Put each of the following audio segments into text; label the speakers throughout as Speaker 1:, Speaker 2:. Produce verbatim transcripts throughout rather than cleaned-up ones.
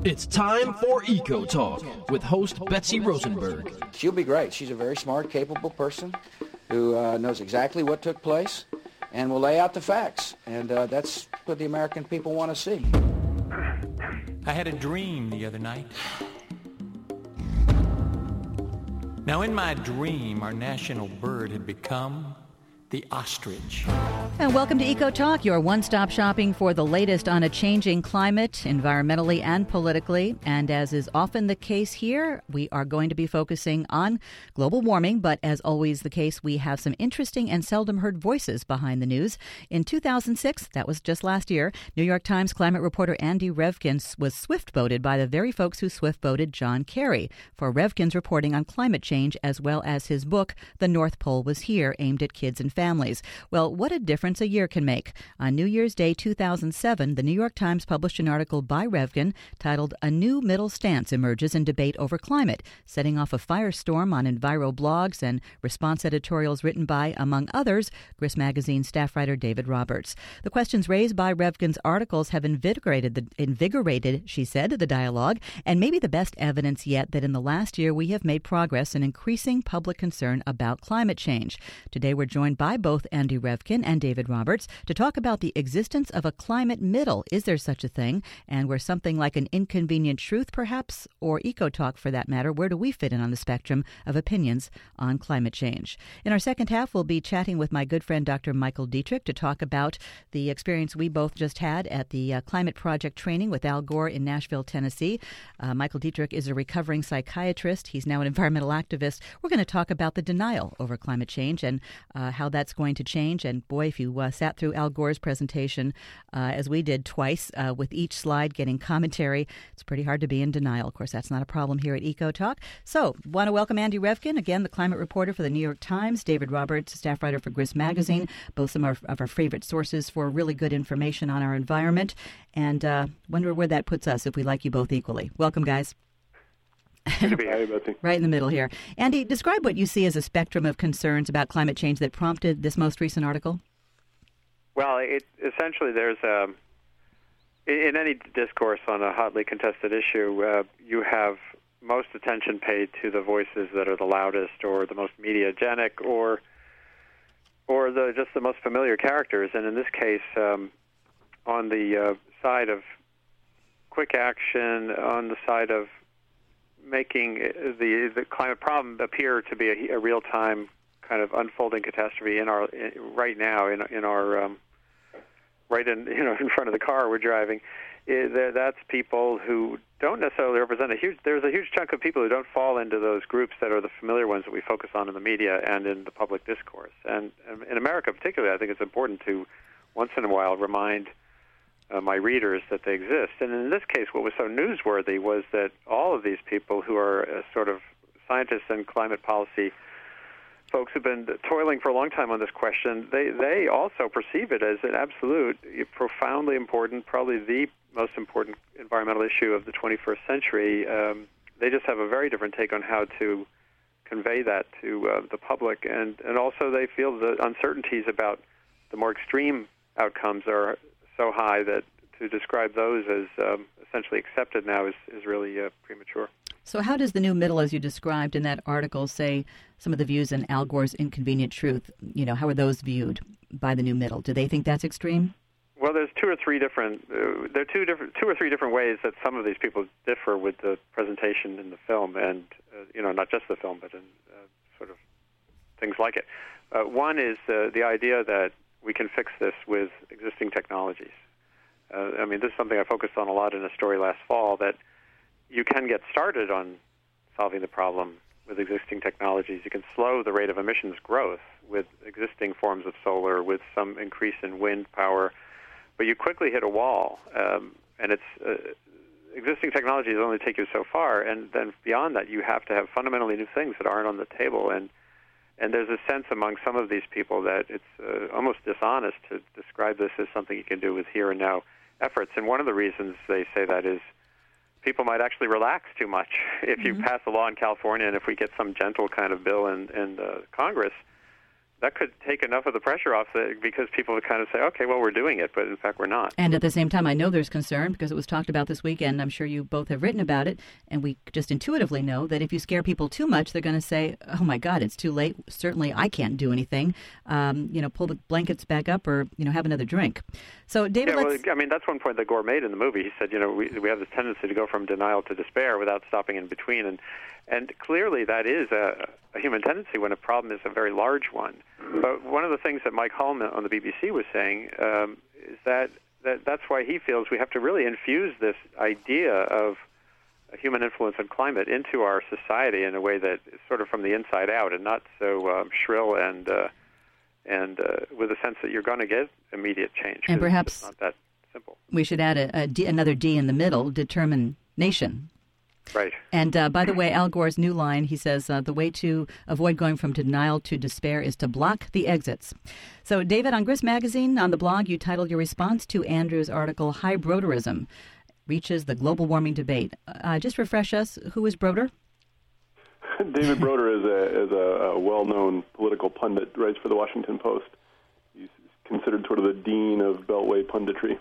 Speaker 1: It's time for Eco Talk with host Betsy Rosenberg.
Speaker 2: She'll be great. She's a very smart, capable person who uh, knows exactly what took place and will lay out the facts. And uh, that's what the American people want to see.
Speaker 3: I had a dream the other night. Now, in my dream, our national bird had become the ostrich.
Speaker 4: And welcome to Eco Talk, your one-stop shopping for the latest on a changing climate, environmentally and politically. And as is often the case here, we are going to be focusing on global warming. But as always the case, we have some interesting and seldom heard voices behind the news. In two thousand six, that was just last year, New York Times climate reporter Andy Revkin was swift-voted by the very folks who swift-voted John Kerry for Revkin's reporting on climate change, as well as his book, The North Pole Was Here, aimed at kids and families. Well, what a difference a year can make. On New Year's Day two thousand seven, the New York Times published an article by Revkin titled A New Middle Stance Emerges in Debate Over Climate, setting off a firestorm on Enviro blogs and response editorials written by, among others, Grist Magazine staff writer David Roberts. The questions raised by Revkin's articles have invigorated, the, invigorated, she said, the dialogue, and maybe the best evidence yet that in the last year we have made progress in increasing public concern about climate change. Today we're joined by both Andy Revkin and David Roberts to talk about the existence of a climate middle. Is there such a thing? And where something like an inconvenient truth, perhaps, or Eco Talk for that matter, where do we fit in on the spectrum of opinions on climate change? In our second half, we'll be chatting with my good friend Doctor Michael Dietrich to talk about the experience we both just had at the uh, Climate Project training with Al Gore in Nashville, Tennessee. Uh, Michael Dietrich is a recovering psychiatrist. He's now an environmental activist. We're going to talk about the denial over climate change and uh, how that's going to change. And boy, if you uh, sat through Al Gore's presentation, uh, as we did twice, uh, with each slide getting commentary, it's pretty hard to be in denial. Of course, that's not a problem here at Eco Talk. So, want to welcome Andy Revkin, again, the climate reporter for the New York Times, David Roberts, staff writer for Grist Magazine, both some of our, of our favorite sources for really good information on our environment. And uh, wonder where that puts us if we like you both equally. Welcome, guys.
Speaker 5: Good to be here, Betsy.
Speaker 4: Right in the middle here. Andy, describe what you see as a spectrum of concerns about climate change that prompted this most recent article.
Speaker 5: Well, it, essentially there's a, in any discourse on a hotly contested issue, uh, you have most attention paid to the voices that are the loudest or the most mediagenic or or the just the most familiar characters. And in this case, um, on the uh, side of quick action, on the side of making the the climate problem appear to be a, a real-time kind of unfolding catastrophe in our in, right now in in our um, right in you know in front of the car we're driving. Is, that's people who don't necessarily represent a huge. There's a huge chunk of people who don't fall into those groups that are the familiar ones that we focus on in the media and in the public discourse. And, and in America, particularly, I think it's important to once in a while remind Uh, my readers that they exist. And in this case, what was so newsworthy was that all of these people who are uh, sort of scientists and climate policy folks who've been toiling for a long time on this question, they, they also perceive it as an absolute, profoundly important, probably the most important environmental issue of the twenty-first century. Um, they just have a very different take on how to convey that to uh, the public. And, and also they feel the uncertainties about the more extreme outcomes are so high that to describe those as um, essentially accepted now is, is really uh, premature.
Speaker 4: So how does the new middle, as you described in that article, say some of the views in Al Gore's Inconvenient Truth, you know, how are those viewed by the new middle? Do they think that's extreme?
Speaker 5: Well, there's two or three different, uh, there are two different, two or three different ways that some of these people differ with the presentation in the film, and uh, you know, not just the film, but in uh, sort of things like it. Uh, one is uh, the idea that we can fix this with existing technologies. Uh, I mean, this is something I focused on a lot in a story last fall, that you can get started on solving the problem with existing technologies. You can slow the rate of emissions growth with existing forms of solar, with some increase in wind power, but you quickly hit a wall, um, and it's uh, existing technologies only take you so far, and then beyond that, you have to have fundamentally new things that aren't on the table. And And there's a sense among some of these people that it's uh, almost dishonest to describe this as something you can do with here and now efforts. And one of the reasons they say that is people might actually relax too much. If you mm-hmm. pass a law in California and if we get some gentle kind of bill in, in uh, Congress, that could take enough of the pressure off the, because people would kind of say, okay, well, we're doing it, but in fact we're not.
Speaker 4: And at the same time, I know there's concern because it was talked about this weekend. I'm sure you both have written about it, and we just intuitively know that if you scare people too much, they're going to say, oh, my God, it's too late. Certainly I can't do anything. Um, you know, pull the blankets back up or, you know, have another drink. So, David,
Speaker 5: yeah,
Speaker 4: let's...
Speaker 5: well, I mean, that's one point that Gore made in the movie. He said, you know, we, we have this tendency to go from denial to despair without stopping in between. And, and clearly that is a, a human tendency when a problem is a very large one. But one of the things that Mike Hull on the B B C was saying um, is that, that that's why he feels we have to really infuse this idea of human influence on climate into our society in a way that is sort of from the inside out and not so um, shrill and uh, and uh, with a sense that you're going to get immediate change.
Speaker 4: And perhaps
Speaker 5: it's not that simple.
Speaker 4: We should add a, a D, another D in the middle, determination.
Speaker 5: Right.
Speaker 4: And uh, by the way, Al Gore's new line, he says, uh, the way to avoid going from denial to despair is to block the exits. So, David, on Grist Magazine, on the blog, you titled your response to Andrew's article, High Broderism Reaches the Global Warming Debate. Uh, just refresh us, who is Broder?
Speaker 6: David Broder is a, is a, a well-known political pundit, writes for the Washington Post. He's considered sort of the dean of Beltway punditry.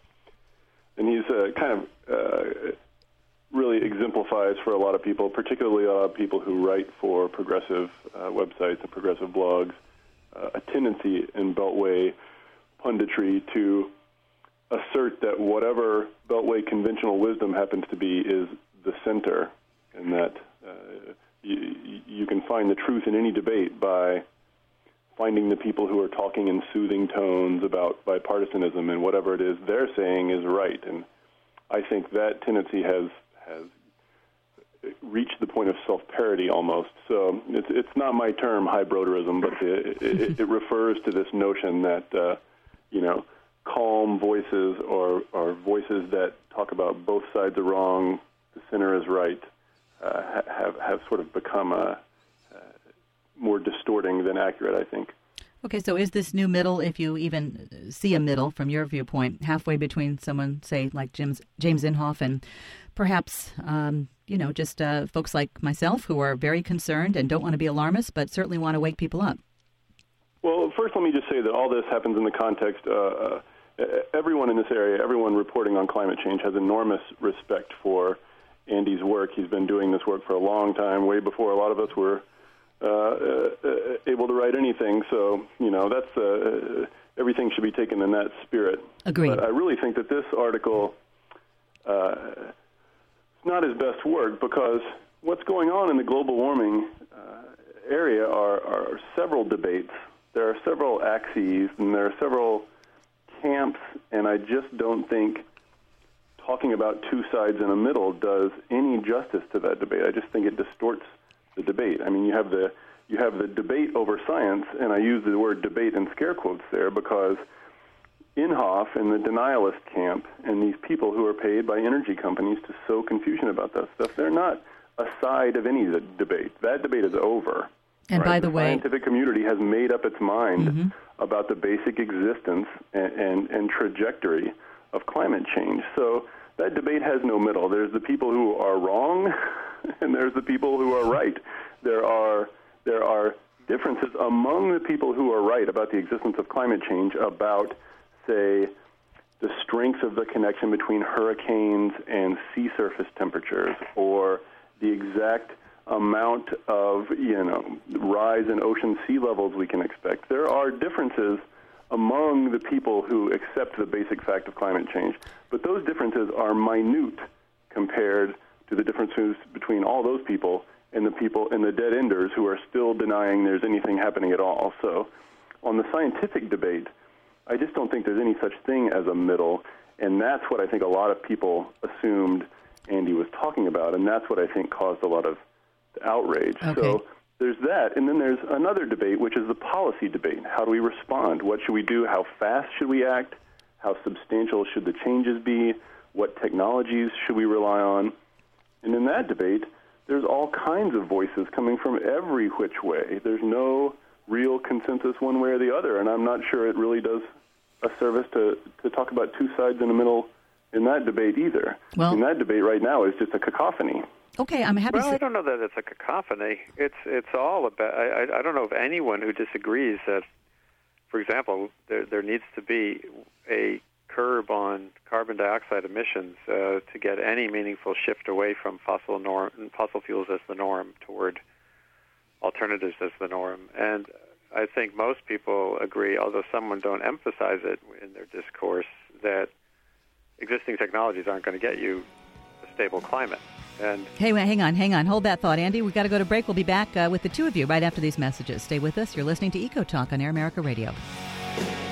Speaker 6: And he's uh, kind of... Uh, really exemplifies for a lot of people, particularly a lot of people who write for progressive uh, websites and progressive blogs, uh, a tendency in Beltway punditry to assert that whatever Beltway conventional wisdom happens to be is the center, and that uh, you, you can find the truth in any debate by finding the people who are talking in soothing tones about bipartisanism, and whatever it is they're saying is right. And I think that tendency has has reached the point of self-parody almost. So it's it's not my term, high broderism, but it, it, it refers to this notion that, uh, you know, calm voices or, or voices that talk about both sides are wrong, the center is right, uh, have, have sort of become a, uh, more distorting than accurate, I think.
Speaker 4: Okay, so is this new middle, if you even see a middle from your viewpoint, halfway between someone, say, like James, James Inhofe and perhaps, um, you know, just uh, folks like myself who are very concerned and don't want to be alarmist, but certainly want to wake people up?
Speaker 6: Well, first let me just say that all this happens in the context, uh, uh, everyone in this area, everyone reporting on climate change has enormous respect for Andy's work. He's been doing this work for a long time, way before a lot of us were Uh, uh, able to write anything, so you know that's uh, everything should be taken in that spirit.
Speaker 4: Agreed.
Speaker 6: But I really think that this article uh, is not his best work, because what's going on in the global warming uh, area are, are several debates. There are several axes, and there are several camps, and I just don't think talking about two sides in the middle does any justice to that debate. I just think it distorts the debate. I mean, you have the you have the debate over science, and I use the word debate in scare quotes there because Inhofe and the denialist camp and these people who are paid by energy companies to sow confusion about that stuff, they're not a side of any debate. That debate is over.
Speaker 4: And
Speaker 6: right?
Speaker 4: by the,
Speaker 6: the
Speaker 4: way,
Speaker 6: the scientific community has made up its mind
Speaker 4: mm-hmm.
Speaker 6: about the basic existence and, and, and trajectory of climate change. So that debate has no middle. There's the people who are wrong, and there's the people who are right. There are there are differences among the people who are right about the existence of climate change, about, say, the strength of the connection between hurricanes and sea surface temperatures, or the exact amount of, you know, rise in ocean sea levels we can expect. There are differences among the people who accept the basic fact of climate change, but those differences are minute compared to the differences between all those people and the people and the dead enders who are still denying there's anything happening at all. So on the scientific debate, I just don't think there's any such thing as a middle, and that's what I think a lot of people assumed Andy was talking about, and that's what I think caused a lot of outrage.
Speaker 4: Okay.
Speaker 6: So there's that, and then there's another debate, which is the policy debate. How do we respond? What should we do? How fast should we act? How substantial should the changes be? What technologies should we rely on? And in that debate, there's all kinds of voices coming from every which way. There's no real consensus one way or the other, and I'm not sure it really does a service to, to talk about two sides in the middle in that debate either.
Speaker 4: Well,
Speaker 6: and that debate right now is just a cacophony.
Speaker 4: Okay, I'm happy
Speaker 5: well,
Speaker 4: to say...
Speaker 5: I don't know that it's a cacophony. It's it's all about. I, I don't know of anyone who disagrees that, for example, there there needs to be a curb on carbon dioxide emissions uh, to get any meaningful shift away from fossil norm fossil fuels as the norm toward alternatives as the norm. And I think most people agree, although some don't emphasize it in their discourse, that existing technologies aren't going to get you a stable climate. And
Speaker 4: hey, wait, hang on, hang on. Hold that thought, Andy. We've got to go to break. We'll be back uh, with the two of you right after these messages. Stay with us. You're listening to Eco Talk on Air America Radio.